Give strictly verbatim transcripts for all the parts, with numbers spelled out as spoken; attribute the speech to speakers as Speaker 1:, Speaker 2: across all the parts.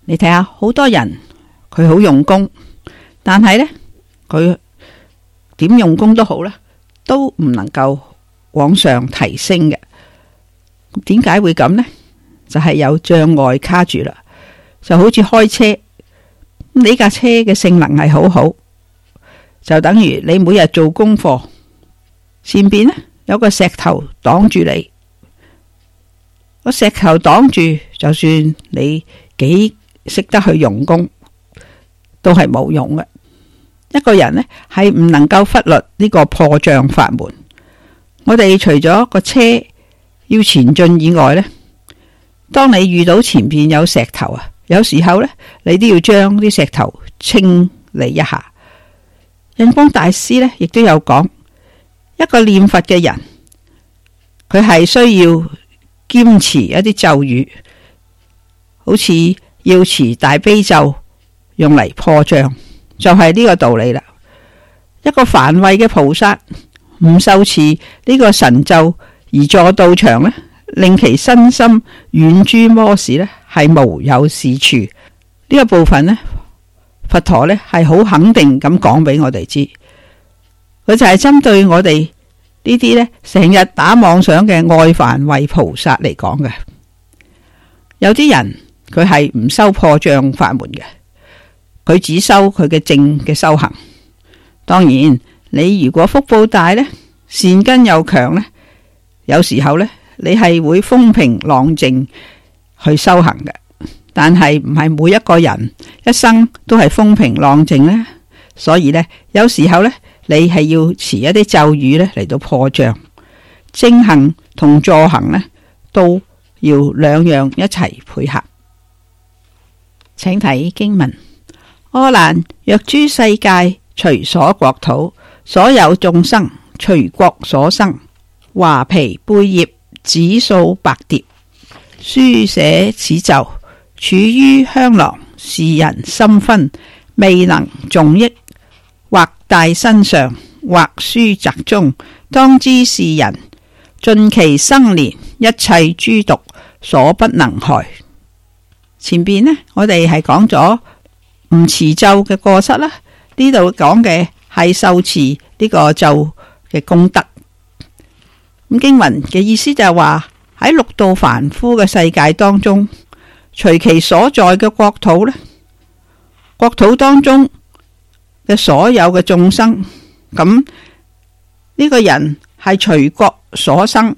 Speaker 1: 你睇下，好多人佢好用功，但係呢，佢點用功都好啦，都唔能夠往上提升嘅。點解會咁呢？就係有障礙卡住啦。就好似開車，你架車嘅性能係好好，就等於你每日做功課，前邊呢有個石頭擋住你，個石頭擋住，就算你幾識得去用功，都係冇用嘅。一個人呢係唔能夠忽略呢個破障法門。我哋除咗個車要前進以外呢，當你遇到前邊有石頭啊，有時候呢，你都要將啲石頭清理一下。印光大師呢亦都有講，一個念佛嘅人，佢係需要堅持一啲咒語，好似要持大悲咒用嚟破障，就係呢個道理啦。一個凡位嘅菩薩唔受持呢個神咒而坐道場呢，令其身心遠諸魔事呢，係無有是處。呢、這個部分呢，佛陀呢係好肯定咁講俾我哋知，佢就係針對我哋呢啲呢成日打妄想嘅外凡位菩薩嚟講嘅。有啲人佢係唔修破障法門嘅，佢只修佢嘅正嘅修行。當然，你如果福報大呢，善根又強呢，有時候呢，你係會風平浪靜去修行嘅。但係唔係每一個人一生都係風平浪靜呢，所以呢，有時候呢，你係要持一啲咒語呢嚟到破障。正行同助行呢，都要兩樣一齊配合。請睇經文：阿難，若諸世界隨所國土，所有眾生隨國所生，華皮貝葉子數百疊，書寫此咒，處於香囊，是人心分，未能誦憶，或戴身上，或書宅中，當知是人盡其生年，一切諸毒所不能害。前邊呢，我哋係講咗唔持咒嘅過失啦，呢度講嘅係受持呢個咒嘅功德。咁經文嘅意思就係話，喺六道凡夫嘅世界當中，隨其所在嘅國土呢，國土當中嘅所有嘅眾生，咁呢個人係隨國所生，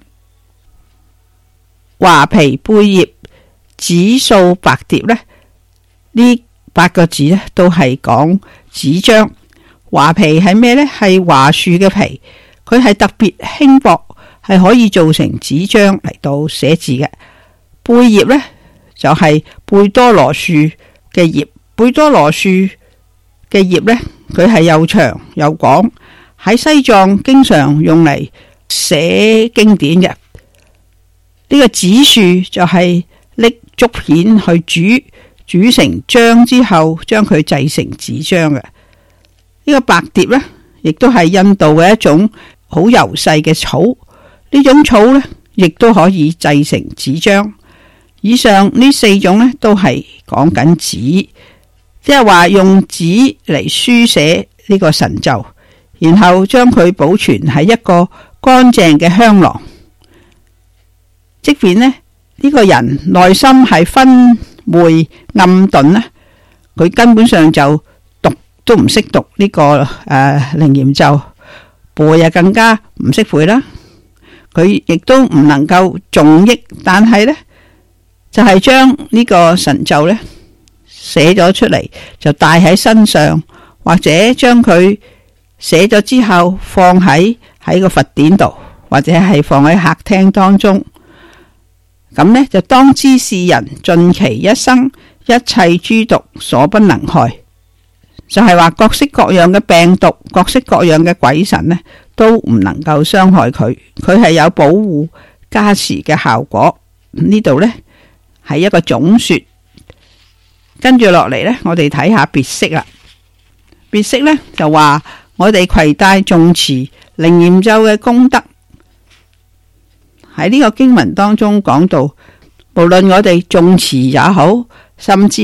Speaker 1: 華皮貝葉子數百疊呢，呢八個字呢都係講紙張。華皮係咩呢？係華樹嘅皮，佢係特別輕薄，係可以做成紙張嚟到寫字嘅。貝葉呢，就係貝多羅樹嘅葉，貝多羅樹嘅葉呢，佢係又長又廣，喺西藏經常用嚟寫經典嘅。呢個紙樹就係拎竹片去煮，煮成漿之後，將佢製成紙張嘅。呢個白蝶呢，亦都係印度嘅一種好柔細嘅草，呢種草呢，亦都可以製成紙張。以上呢四種呢，都係講緊紙，即係話用紙嚟書寫呢個神咒，然後將佢保存喺一個乾淨嘅香囊。即便呢，呢個人內心係昏昧暗頓呢，佢根本上就都唔識讀呢、這個誒楞嚴咒，背啊更加唔識背啦。佢亦都唔能夠誦憶，但係呢，就係將呢個神咒呢寫咗出嚟，就帶喺身上，或者將佢寫咗之後放喺喺個佛典度，或者係放喺客廳當中。咁呢，就當知是人盡其一生，一切諸毒所不能害。就係話各式各樣嘅病毒，各式各樣嘅鬼神呢，都唔能夠傷害佢。佢係有保護加持嘅效果。呢度呢，係一個總說。跟住落嚟呢，我哋睇下別釋啦。別釋呢，就話我哋攜帶誦持楞嚴咒嘅功德，喺呢個經文當中講到，無論我哋誦持也好，甚至呢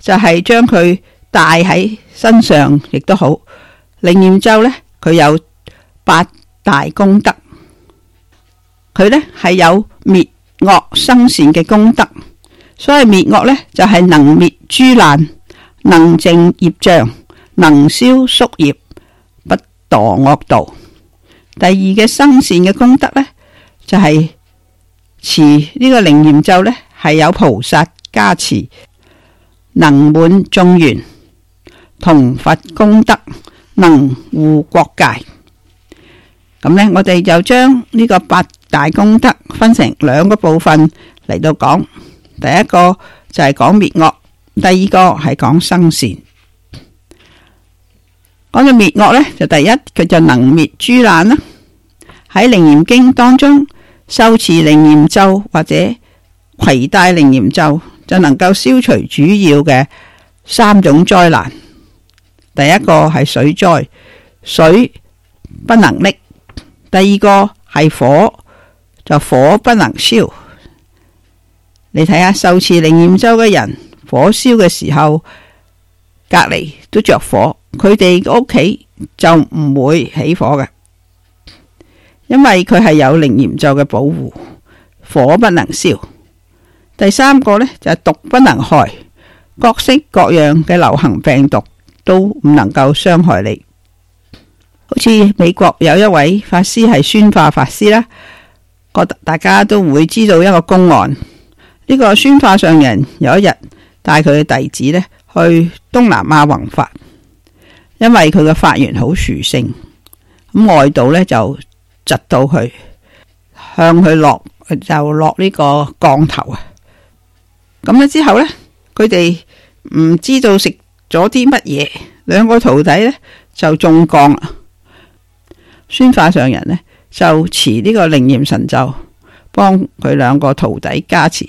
Speaker 1: 就係將佢帶喺身上，亦都好。靈驗咒呢，佢有八大功德，佢呢係有滅惡生善嘅功德。所謂滅惡呢，就係能滅諸難，能淨業障，能消宿業，不墮惡道。第二嘅生善嘅功德呢，就係持呢個靈驗咒呢，係有菩薩加持，能滿眾緣，同佛功德，能護國界。咁呢，我哋就將呢個八大功德分成兩個部分嚟到講。第一個就係講滅惡，第二個係講生善。講到滅惡呢，就第一佢就能滅諸難啦。喺靈驗經當中，修持靈驗咒或者攜帶靈驗咒，就能夠消除主要嘅三種災難。第一個係水災，水不能溺；第二個係火，就火不能燒。你睇下受持靈驗咒嘅人，火燒嘅時候，隔籬都着火，佢哋屋企就唔會起火嘅，因為佢係有靈驗咒嘅保護，火不能燒。第三個呢，就係毒不能害，各式各樣嘅流行病毒都唔能夠傷害你。好似美國有一位法師係宣化法師啦，覺得大家都會知道一個公案。呢個宣化上人有一日帶佢嘅弟子呢去東南亞弘法，因為佢嘅法緣好殊勝，咁外道呢就窒到佢，向佢落就落呢個降頭啊！咁咧之後呢，佢哋唔知道食咗啲乜嘢，兩個徒弟呢就中降啦。宣化上人呢就持呢個靈驗神咒，幫佢兩個徒弟加持。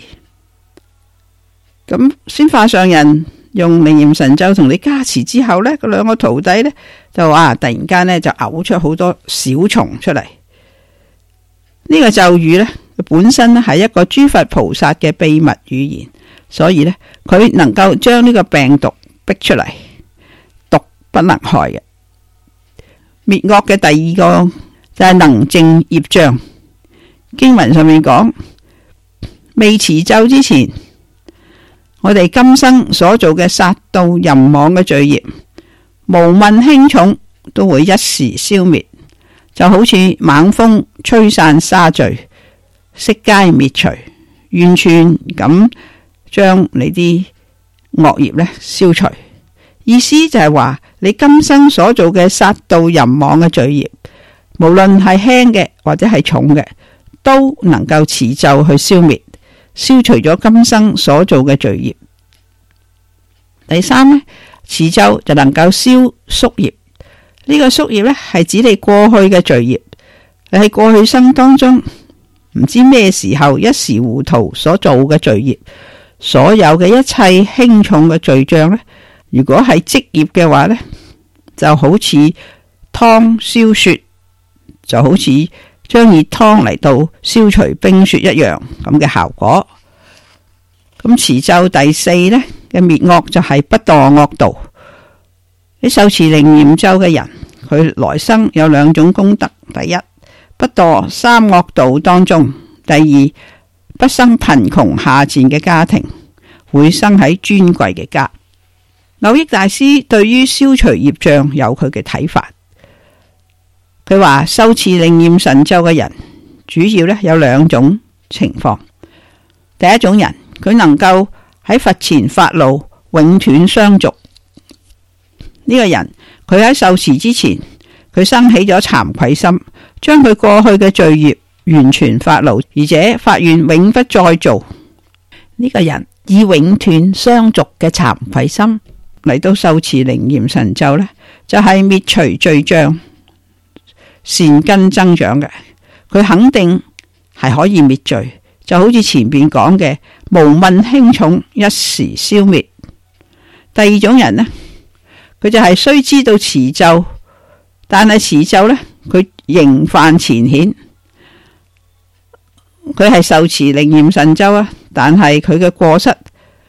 Speaker 1: 咁宣化上人用靈驗神咒同你加持之後呢，嗰兩個徒弟呢就話突然間呢就嘔出好多小蟲出嚟。呢個咒語呢，本身呢係一個諸佛菩薩嘅秘密語言，所以呢，佢能夠將呢個病毒逼出嚟，毒不能害嘅。滅惡嘅第二個就係能淨業障。經文上面講，未持咒之前，我哋今生所做嘅殺盜淫妄嘅罪業，無問輕重，都會一時消滅，就好似猛風吹散沙聚，悉皆滅除，完全咁將你啲惡業呢消除。意思就係話，你今生所做嘅殺盜淫妄嘅罪業，無論係輕嘅或者係重嘅，都能夠持咒去消滅，消除咗今生所做嘅罪業。第三呢，持咒就能夠消宿業。呢、這個宿業呢，係指你過去嘅罪業，你喺過去生當中唔知咩時候一時糊塗所做嘅罪業，所有嘅一切輕重嘅罪障呢，如果係積業嘅話呢，就好似湯燒雪，就好似將熱湯嚟到消除冰雪一樣咁嘅效果。咁持咒第四呢嘅滅惡就係不墮惡道。你受持靈驗咒嘅人，佢來生有兩種功德：第一，不墮三惡道當中；第二，不生貧窮下賤嘅家庭，會生喺尊貴嘅家。蕅益大師對於消除業障有佢嘅睇法。佢話受持靈驗神咒嘅人，主要咧有兩種情況。第一種人，佢能夠喺佛前發露，永斷相續。呢、這個人佢喺受持之前，佢生起咗慚愧心，將佢過去嘅罪業完全發露，而且發願永不再做。呢、這個人以永斷相續嘅慚愧心嚟到受持靈驗神咒呢，就係、是、滅除罪障，善根增長嘅。佢肯定係可以滅罪，就好似前邊講嘅無問輕重，一時消滅。第二種人呢，佢就係雖知道持咒，但係持咒呢，佢仍犯前顯。佢係受持靈驗神咒啊，但係佢嘅過失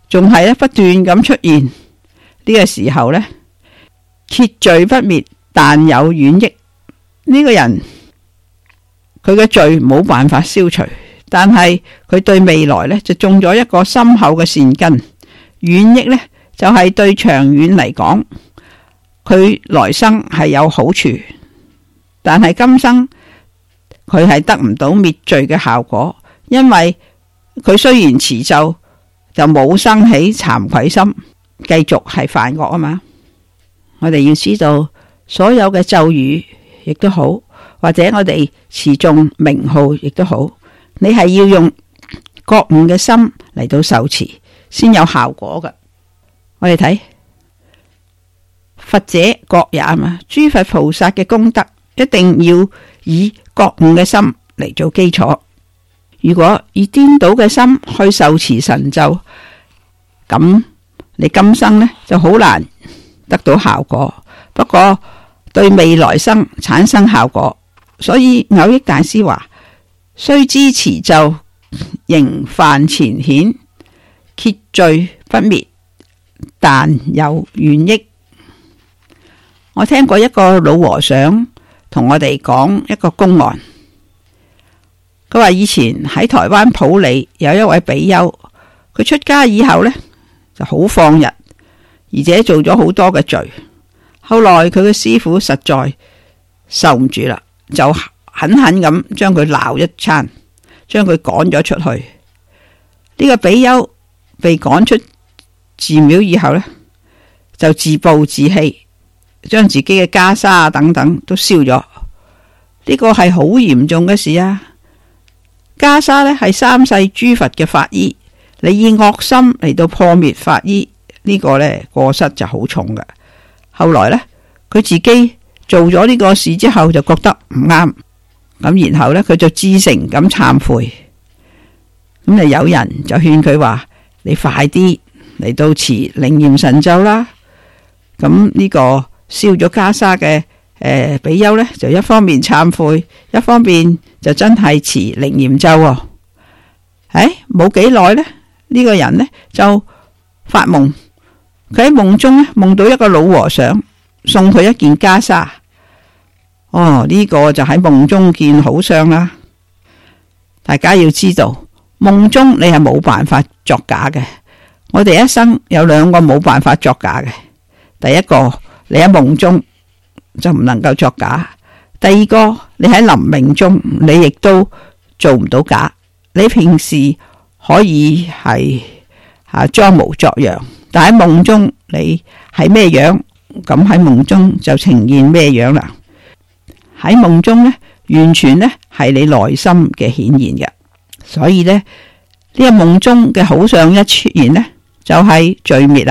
Speaker 1: 仲係咧不斷咁出現。呢、這個時候呢，桀罪不滅，但有遠益。呢、這個人佢嘅罪冇辦法消除，但係佢對未來呢就種咗一個深厚嘅善根。遠益呢就係、是、對長遠嚟講，佢來生係有好處，但係今生佢係得唔到滅罪嘅效果，因為佢雖然持咒，就冇生起慚愧心，繼續係犯惡啊嘛。我哋要知道，所有嘅咒語亦都好，或者我哋持誦名號亦都好，你係要用覺悟嘅心嚟到受持，先有效果㗎。我哋睇佛者覺也啊嘛，諸佛菩薩嘅功德一定要以覺悟嘅心嚟做基礎。如果以顛倒嘅心去受持神咒，咁你今生呢就好難得到效果，不過對未來生產生效果。所以蕅益大師話：雖知持咒仍犯前顯，桀罪不滅，但有遠益。我聽過一個老和尚同我哋講一個公案。佢話以前喺台灣埔里有一位比丘，佢出家以後呢就好放逸，而且做咗好多嘅罪。後來佢嘅師父實在受唔住啦，就狠狠咁將佢鬧一餐，將佢趕咗出去。呢個比丘被趕出寺廟以後呢，就自暴自棄，將自己嘅袈裟等等都燒咗。呢個係好嚴重嘅事啊！袈裟呢係三世諸佛嘅法衣，你以惡心嚟到破滅法衣，呢、這個呢過失就好重嘅。後來呢，佢自己做咗呢個事之後就覺得唔啱，咁然後呢，佢就至誠咁懺悔。咁啊有人就勸佢話：你快啲嚟到持靈驗神咒啦！咁呢個燒咗袈裟嘅誒比丘呢，就一方面懺悔，一方面就真係持靈驗咒。誒，冇幾耐呢，呢、這個人呢就發夢，佢喺夢中呢夢到一個老和尚送佢一件袈裟。哦，呢、這個就喺夢中見好相啦。大家要知道，夢中你係冇辦法作假嘅。我哋一生有兩個冇辦法作假嘅，第一個你喺夢中就唔能夠作假，第二個你喺臨命中你亦都做唔到假。你平時可以係啊裝模作樣，但喺夢中你係咩樣，咁喺夢中就呈現咩樣啦。喺夢中呢，完全呢係你內心嘅顯現嘅，所以呢，呢個夢中嘅好相一出現呢，就係罪滅啦。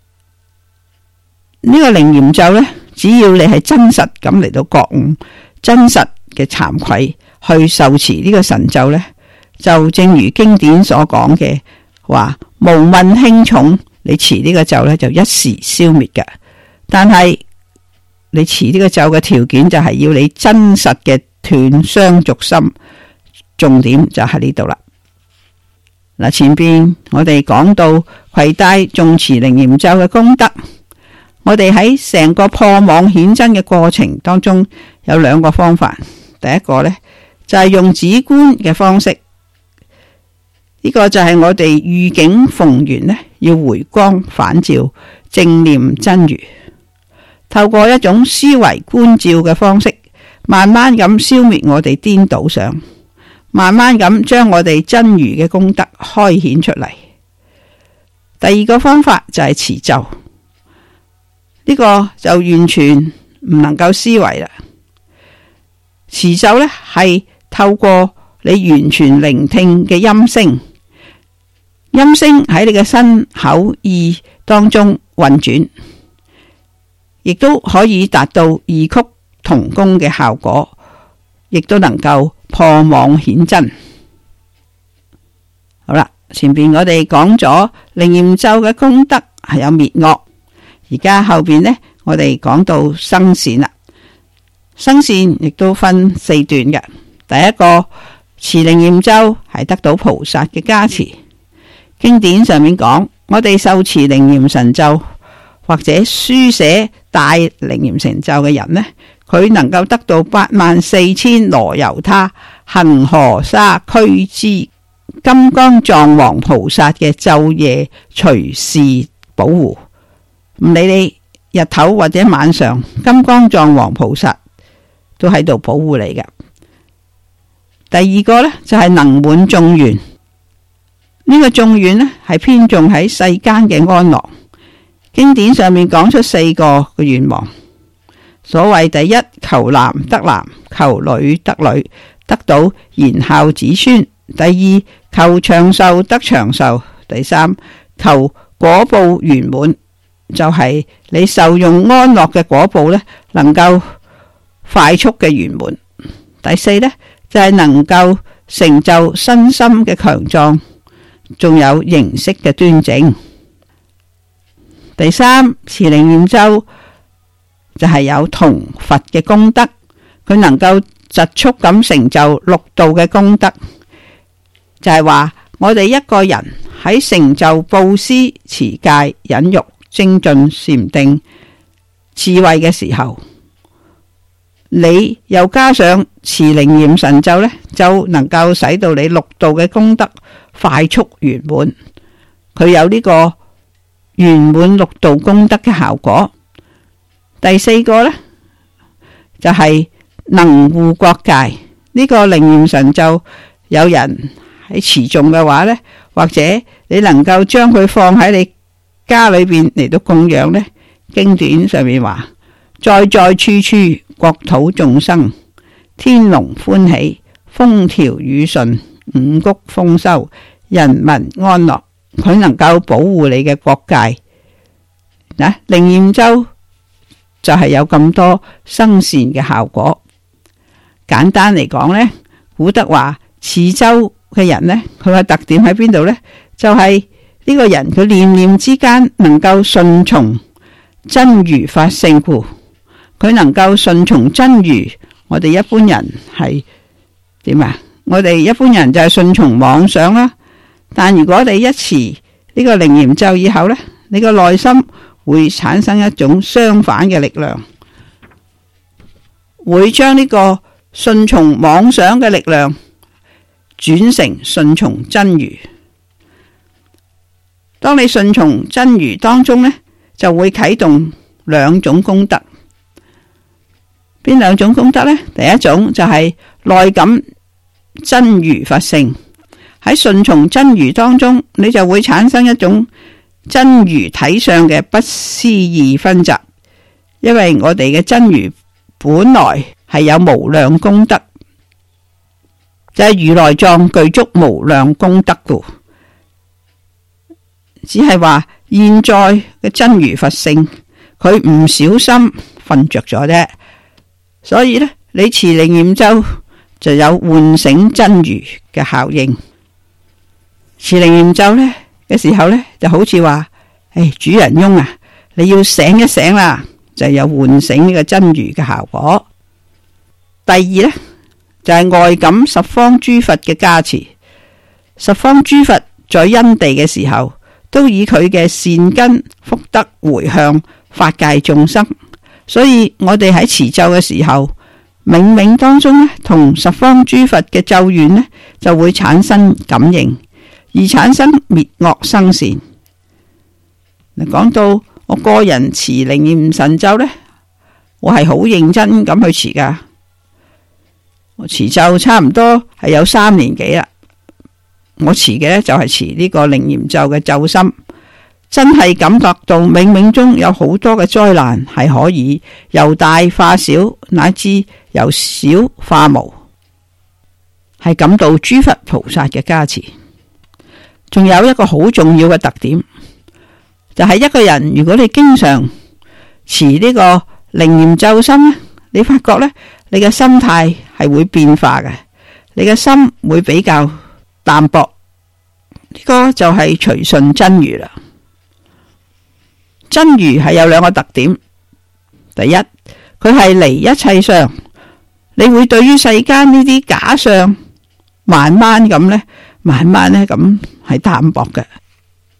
Speaker 1: 呢個靈驗咒呢，只要你係真實咁嚟到覺悟，真實嘅慚愧去受持呢個神咒呢，就正如經典所講嘅話，無問輕重，你持呢個咒呢，就一時消滅嘅。但係你持呢個咒嘅條件就係要你真實嘅斷相續心，重點就喺呢度啦。嗱，前邊我哋講到攜帶誦持靈驗咒嘅功德，我哋喺成個破妄顯真嘅過程當中有兩個方法。第一個呢，就係用止觀嘅方式，呢個就係我哋遇境逢緣呢，要回光返照，正念真如，透過一種思維觀照嘅方式，慢慢咁消滅我哋顛倒想，慢慢咁將我哋真如嘅功德開顯出嚟。第二個方法就係持咒，呢個就完全唔能夠思維啦。持咒呢係透過你完全聆聽嘅音聲，音聲喺你嘅身口意當中運轉，亦都可以達到異曲同工嘅效果，亦都能夠破妄顯真。好啦，前邊我哋講咗靈驗咒嘅功德係有滅惡，而家後邊呢，我哋講到生善啦。生善亦都分四段嘅。第一個持靈驗咒係得到菩薩嘅加持，經典上面講， 我哋受持靈驗神咒或者書寫大靈驗神咒嘅人呢，佢能夠得到八萬四千羅由他恒河沙俱胝金剛藏王菩薩嘅晝夜隨時保護，唔理你日頭或者晚上，金剛藏王菩薩都喺度保護你嘅。第二個呢，就係、是、能滿眾願，呢、這個眾願呢係偏重喺世間嘅安樂。經典上面講出四個嘅願望，所謂第一，求男得男，求女得女，得到賢孝子孫；第二，求長壽得長壽；第三，求果報圓滿，就係、是、你受用安樂嘅果報呢能夠快速嘅圓滿；第四呢，就係、是、能夠成就身心嘅強壯，仲有形色嘅端正。第三，持靈驗咒就係有同佛嘅功德，佢能夠疾速咁成就六道嘅功德。就係話我哋一個人喺成就布施、持戒、忍辱、精進、禪定、智慧嘅時候，你又加上持靈驗神咒呢，就能夠使到你六道嘅功德快速圓滿。佢有呢個圓滿六道功德嘅效果。第四個呢，就係、是、能護國界。呢、這個靈驗神咒有人喺持誦嘅話呢，或者你能夠將佢放喺你家裏邊嚟到供養呢，經典上面話，在在處處國土眾生天龍歡喜，風調雨順，五穀豐收，人民安樂。佢能夠保護你嘅國界。嗱，靈驗咒就係有咁多生善嘅效果。簡單嚟講呢，古德話持咒嘅人呢，佢嘅特點喺邊度呢？就係、是、呢個人佢念念之間能夠順從真如法性故，佢能夠順從真如。我哋一般人係點啊？我哋一般人就係順從妄想啦。但如果你一持呢個靈驗咒以後呢，你個內心會產生一種相反嘅力量，會將呢個順從妄想嘅力量轉成順從真如。當你順從真如當中呢，就會啟動兩種功德。邊兩種功德呢？第一種就係內感真如法性。喺順從真如當中，你就會產生一種真如體相嘅不思議分集。因為我哋嘅真如本來係有無量功德，就係、是、如來藏具足無量功德故。只係話現在嘅真如佛性，佢唔小心瞓着咗啫。所以呢，你持靈驗咒就有喚醒真如嘅效應。持靈驗咒呢嘅時候呢，就好似話，誒、哎，主人翁啊，你要醒一醒啦，就有喚醒呢個真如嘅效果。第二呢，就係、是、外感十方諸佛嘅加持。十方諸佛在因地嘅時候，都以佢嘅善根福德回向法界眾生，所以我哋喺持咒嘅時候，冥冥當中呢，同十方諸佛嘅咒願呢，就會產生感應，而產生滅惡生善。嗱，講到我個人持靈驗神咒呢，我係好認真咁去持噶。我持咒差唔多係有三年幾啦。我持嘅呢，就係持呢個靈驗咒嘅咒心，真係感覺到冥冥中有好多嘅災難係可以由大化小，乃至由小化無，係感到諸佛菩薩嘅加持。仲有一個好重要嘅特點，就係、是、一個人如果你經常持呢個靈驗咒心咧，你發覺呢，你嘅心態係會變化嘅，你嘅心會比較淡薄。呢、這個就係隨順真如啦。真如係有兩個特點，第一，佢係離一切相，你會對於世間呢啲假相慢慢咁呢，慢慢呢咁係淡薄嘅。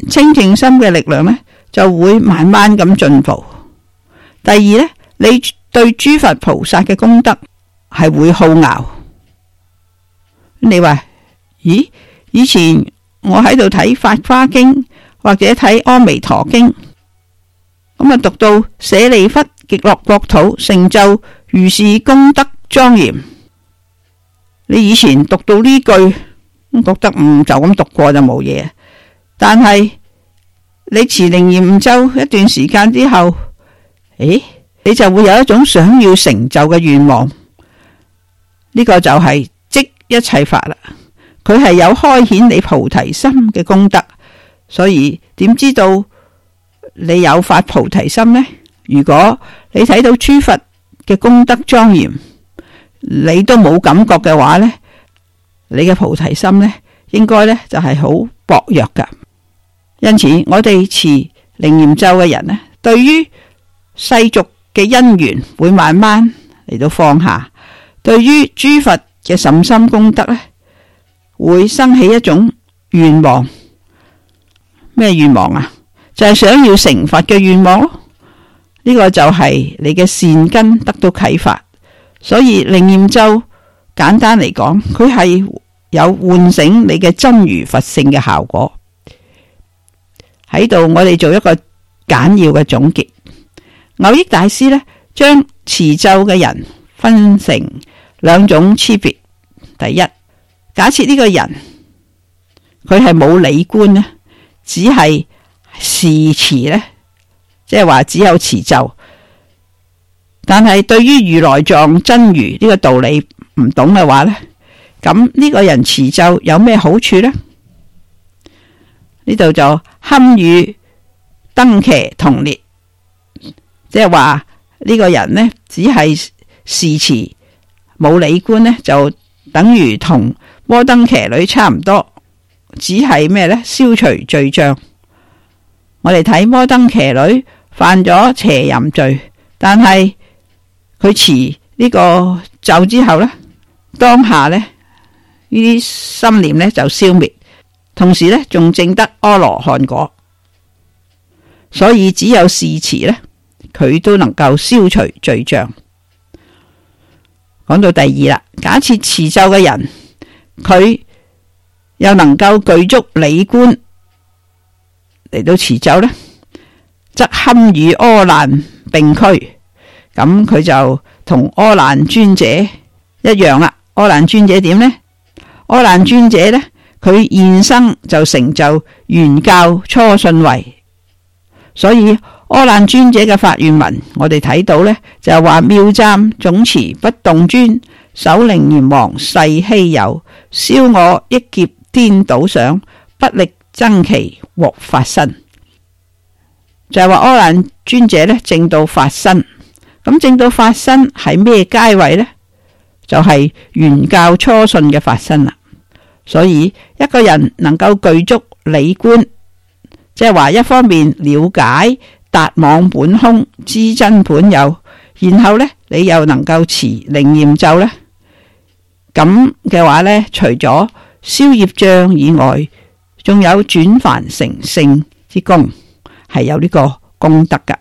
Speaker 1: 清淨心嘅力量呢，就會慢慢咁進步。第二呢，你對諸佛菩薩嘅功德係會好樂。你話咦？以前我喺度睇《法華經》或者睇《阿彌陀經》，咁啊讀到舍利弗極樂國土成就如是功德莊嚴。你以前讀到呢句，覺得唔就咁讀過就冇嘢。但係你持楞嚴咒一段時間之後，誒，你就會有一種想要成就嘅願望。呢個就係即一切法啦。佢係有開顯你菩提心嘅功德，所以點知道你有發菩提心呢？如果你睇到諸佛嘅功德莊嚴，你都冇感覺嘅話呢，你嘅菩提心呢，應該呢就係好薄弱噶。因此我哋持楞嚴咒嘅人呢，對於世俗嘅因緣會慢慢嚟到放下，對於諸佛嘅甚深功德呢，會生起一種願望。咩願望啊？就係想要成佛嘅願望咯。呢個就係你嘅善根得到啟發。所以楞嚴咒簡單嚟講，佢係有喚醒你嘅真如佛性嘅效果。喺度我哋做一個簡要嘅總結。蕅益大師呢，將持咒嘅人分成兩種區別。第一，假設呢個人佢係冇理觀呢，只係視持呢，即係話只有持咒，但係對於如來藏真如呢個道理唔懂嘅話呢，咁呢個人持咒有咩好處呢？呢度就堪與登騎同列，即係話呢個人呢，只係視持冇理觀呢，就等於同摩登騎女差唔多，只係咩呢？消除罪障。我哋睇摩登騎女犯咗邪淫罪，但係佢持呢個咒之後呢，當下呢，呢啲心念呢就消滅，同時呢仲證得阿羅漢果。所以只有視持呢，佢都能夠消除罪障。講到第二啦，假設持咒嘅人佢又能夠具足理觀嚟到持咒呢，則堪與阿難並驅。咁佢就同阿難尊者一樣啦。阿難尊者點呢？阿難尊者呢，佢現生就成就原教初信位。所以阿難尊者嘅發願文，我哋睇到呢，就係話妙湛總持不動尊，首楞嚴王世稀有，消我億劫顛倒想，不力增其獲法身。就係話阿難尊者呢，證到法身。咁證到法身係咩階位呢？就係、是、原教初信嘅法身啦。所以一個人能夠具足理觀，即係話一方面了解達妄本空知真本有，然後呢，你又能夠持楞嚴咒呢，咁嘅話呢，除咗消業障以外，仲有轉凡成聖之功，係有呢個功德噶。